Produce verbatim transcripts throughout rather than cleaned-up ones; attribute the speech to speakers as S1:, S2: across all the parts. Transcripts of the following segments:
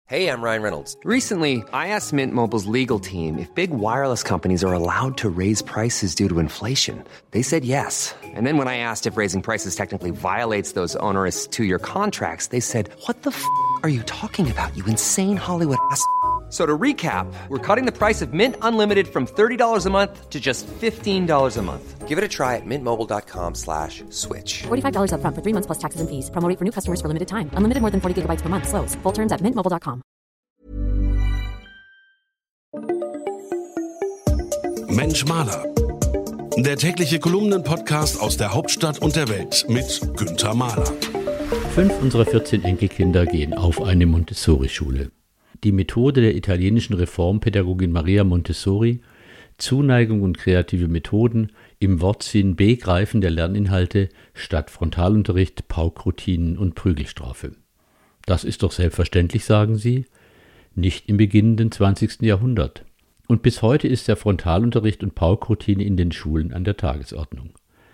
S1: Hey, I'm Ryan Reynolds.
S2: Recently, I asked Mint Mobile's legal team if big wireless companies are allowed to raise prices due to inflation. They said yes. And then when I asked if raising prices technically violates those onerous two-year contracts, they said, what the f*** are you talking about, you insane Hollywood ass f- So to recap, we're cutting the price of Mint Unlimited from thirty dollars a month to just fifteen dollars a month.
S1: Give it a try at mintmobile.com slash switch.
S3: forty-five dollars up front for three months plus taxes and fees. Promo rate for new customers for limited time. Unlimited more than forty gigabytes per month. Slows full terms at mint mobile dot com.
S4: Mensch Maler. Der tägliche Kolumnen-Podcast aus der Hauptstadt und der Welt mit Günther Mahler.
S5: Fünf unserer vierzehn Enkelkinder gehen auf eine Montessori-Schule. Die Methode der italienischen Reformpädagogin Maria Montessori, Zuneigung und kreative Methoden, im Wortsinn Begreifen der Lerninhalte statt Frontalunterricht, Paukroutinen und Prügelstrafe. Das ist doch selbstverständlich, sagen Sie? Nicht im beginnenden zwanzigsten Jahrhundert. Und bis heute ist der Frontalunterricht und Paukroutine in den Schulen an der Tagesordnung.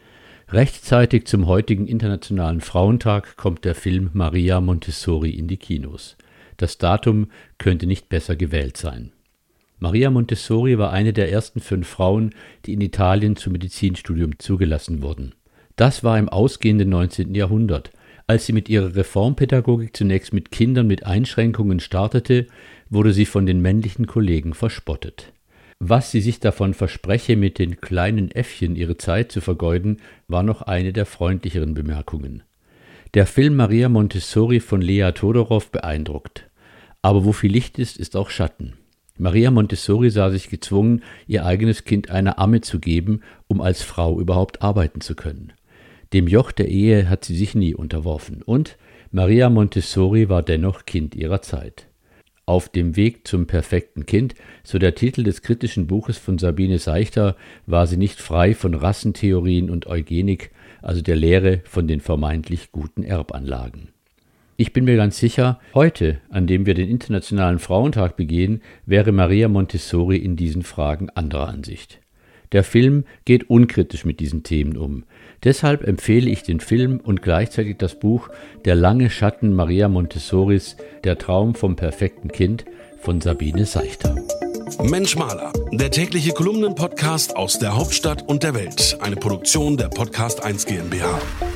S5: Rechtzeitig zum heutigen Internationalen Frauentag kommt der Film Maria Montessori in die Kinos. Das Datum könnte nicht besser gewählt sein. Maria Montessori war eine der ersten fünf Frauen, die in Italien zum Medizinstudium zugelassen wurden. Das war im ausgehenden neunzehnten Jahrhundert. Als sie mit ihrer Reformpädagogik zunächst mit Kindern mit Einschränkungen startete, wurde sie von den männlichen Kollegen verspottet. Was sie sich davon verspreche, mit den kleinen Äffchen ihre Zeit zu vergeuden, war noch eine der freundlicheren Bemerkungen. Der Film Maria Montessori von Lea Todorov beeindruckt. Aber wo viel Licht ist, ist auch Schatten. Maria Montessori sah sich gezwungen, ihr eigenes Kind einer Amme zu geben, um als Frau überhaupt arbeiten zu können. Dem Joch der Ehe hat sie sich nie unterworfen. Und Maria Montessori war dennoch Kind ihrer Zeit. Auf dem Weg zum perfekten Kind, so der Titel des kritischen Buches von Sabine Seichter, war sie nicht frei von Rassentheorien und Eugenik, also der Lehre von den vermeintlich guten Erbanlagen. Ich bin mir ganz sicher, heute, an dem wir den Internationalen Frauentag begehen, wäre Maria Montessori in diesen Fragen anderer Ansicht. Der Film geht unkritisch mit diesen Themen um. Deshalb empfehle ich den Film und gleichzeitig das Buch Der lange Schatten Maria Montessoris, Der Traum vom perfekten Kind von Sabine Seichter.
S4: Mensch Maler, der tägliche Kolumnen-Podcast aus der Hauptstadt und der Welt. Eine Produktion der Podcast eins GmbH.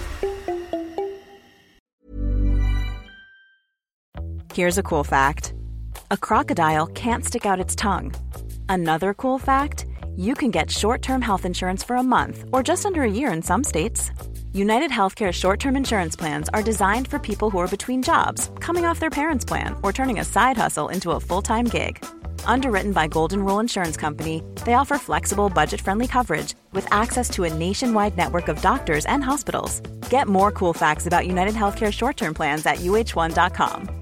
S6: Here's a cool fact. A crocodile can't stick out its tongue. Another cool fact, you can get short-term health insurance for a month or just under a year in some states. United Healthcare short-term insurance plans are designed for people who are between jobs, coming off their parents' plan, or turning a side hustle into a full-time gig. Underwritten by Golden Rule Insurance Company, they offer flexible, budget-friendly coverage with access to a nationwide network of doctors and hospitals. Get more cool facts about United Healthcare short-term plans at U H one dot com.